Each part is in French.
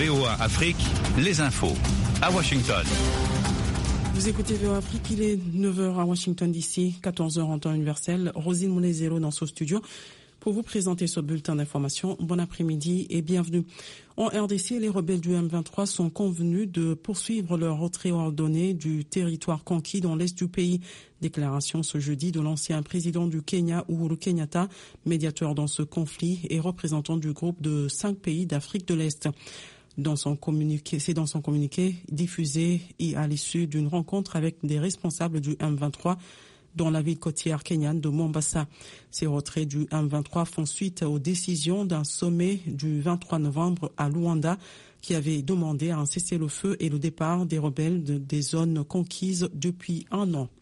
VOA Afrique, les infos. À Washington. Vous écoutez VOA Afrique, il est 9h à Washington DC, 14h en temps universel. Rosine Moulay-Zéro dans ce studio pour vous présenter ce bulletin d'information. Bon après-midi et bienvenue. En RDC, les rebelles du M23 sont convenus de poursuivre leur retrait ordonné du territoire conquis dans l'est du pays. Déclaration ce jeudi de l'ancien président du Kenya, Uhuru Kenyatta, médiateur dans ce conflit et représentant du groupe de 5 pays d'Afrique de l'Est. Dans son communiqué diffusé à l'issue d'une rencontre avec des responsables du M23 dans la ville côtière kenyane de Mombasa. Ces retraits du M23 font suite aux décisions d'un sommet du 23 novembre à Luanda qui avait demandé un cessez-le-feu et le départ des rebelles des zones conquises depuis un an.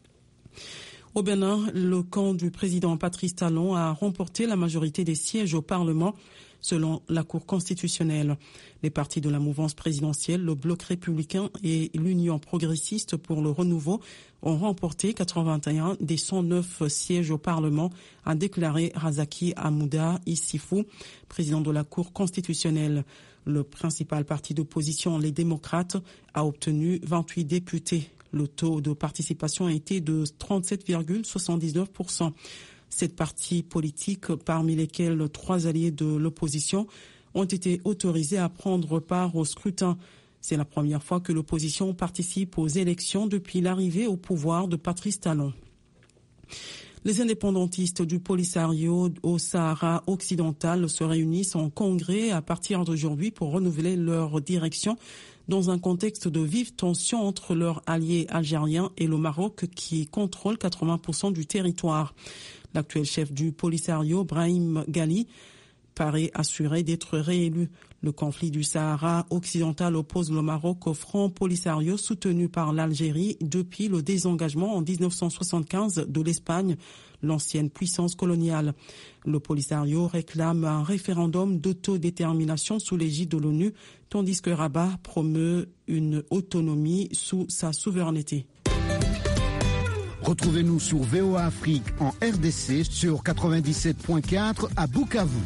Au Bénin, le camp du président Patrice Talon a remporté la majorité des sièges au Parlement selon la Cour constitutionnelle. Les partis de la mouvance présidentielle, le Bloc républicain et l'Union progressiste pour le renouveau ont remporté 81 des 109 sièges au Parlement, a déclaré Razaki Amouda Issifou, président de la Cour constitutionnelle. Le principal parti d'opposition, les démocrates, a obtenu 28 députés. Le taux de participation a été de 37,79%. 7 partis politiques, parmi lesquels 3 alliés de l'opposition, ont été autorisés à prendre part au scrutin. C'est la première fois que l'opposition participe aux élections depuis l'arrivée au pouvoir de Patrice Talon. Les indépendantistes du Polisario au Sahara occidental se réunissent en congrès à partir d'aujourd'hui pour renouveler leur direction dans un contexte de vive tension entre leurs alliés algériens et le Maroc qui contrôle 80% du territoire. L'actuel chef du Polisario, Brahim Ghali, paraît assuré d'être réélu. Le conflit du Sahara occidental oppose le Maroc au Front Polisario soutenu par l'Algérie depuis le désengagement en 1975 de l'Espagne, l'ancienne puissance coloniale. Le Polisario réclame un référendum d'autodétermination sous l'égide de l'ONU, tandis que Rabat promeut une autonomie sous sa souveraineté. Retrouvez-nous sur VOA Afrique en RDC sur 97.4 à Bukavu.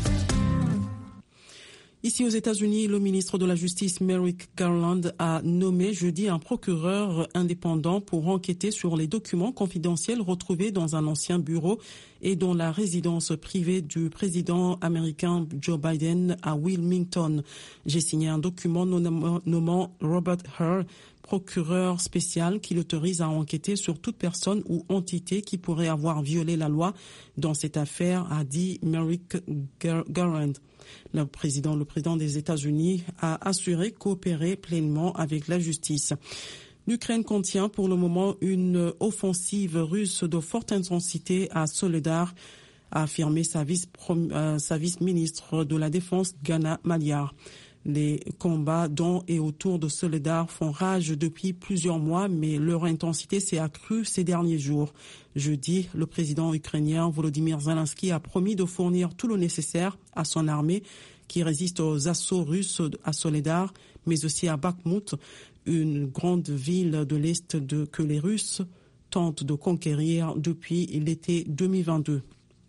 Ici aux États-Unis, le ministre de la Justice Merrick Garland a nommé jeudi un procureur indépendant pour enquêter sur les documents confidentiels retrouvés dans un ancien bureau et dans la résidence privée du président américain Joe Biden à Wilmington. J'ai signé un document nommant Robert Hur, procureur spécial, qui l'autorise à enquêter sur toute personne ou entité qui pourrait avoir violé la loi dans cette affaire, a dit Merrick Garland. Le président des États-Unis a assuré coopérer pleinement avec la justice. L'Ukraine contient pour le moment une offensive russe de forte intensité à Soledar, a affirmé sa vice-ministre de la Défense, Gana Maliar. Les combats dans et autour de Soledar font rage depuis plusieurs mois, mais leur intensité s'est accrue ces derniers jours. Jeudi, le président ukrainien Volodymyr Zelensky a promis de fournir tout le nécessaire à son armée qui résiste aux assauts russes à Soledar, mais aussi à Bakhmut, une grande ville de l'Est que les Russes tentent de conquérir depuis l'été 2022.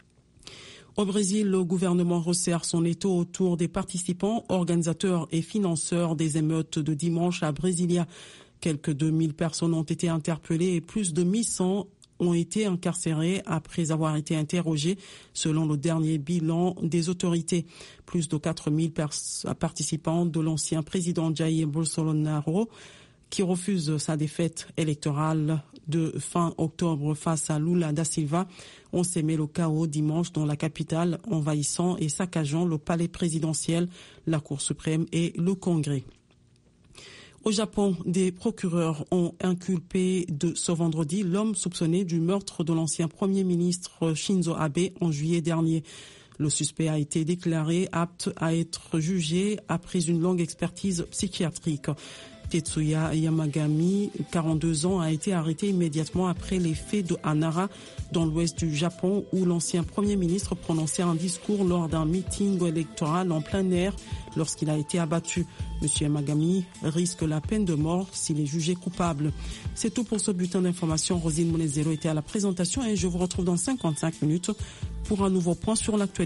Au Brésil, le gouvernement resserre son étau autour des participants, organisateurs et financeurs des émeutes de dimanche à Brasilia. Quelques 2000 personnes ont été interpellées et plus de 1100 ont été incarcérés après avoir été interrogés, selon le dernier bilan des autorités. Plus de 4000 participants de l'ancien président Jair Bolsonaro, qui refuse sa défaite électorale de fin octobre face à Lula da Silva, ont sémé le chaos dimanche dans la capitale, envahissant et saccageant le palais présidentiel, la Cour suprême et le Congrès. Au Japon, des procureurs ont inculpé ce vendredi l'homme soupçonné du meurtre de l'ancien Premier ministre Shinzo Abe en juillet dernier. Le suspect a été déclaré apte à être jugé après une longue expertise psychiatrique. Tetsuya Yamagami, 42 ans, a été arrêté immédiatement après les faits de Nara, dans l'ouest du Japon, où l'ancien Premier ministre prononçait un discours lors d'un meeting électoral en plein air lorsqu'il a été abattu. M. Yamagami risque la peine de mort s'il est jugé coupable. C'est tout pour ce bulletin d'information. Rosine Moulay-Zéro était à la présentation et je vous retrouve dans 55 minutes pour un nouveau point sur l'actualité.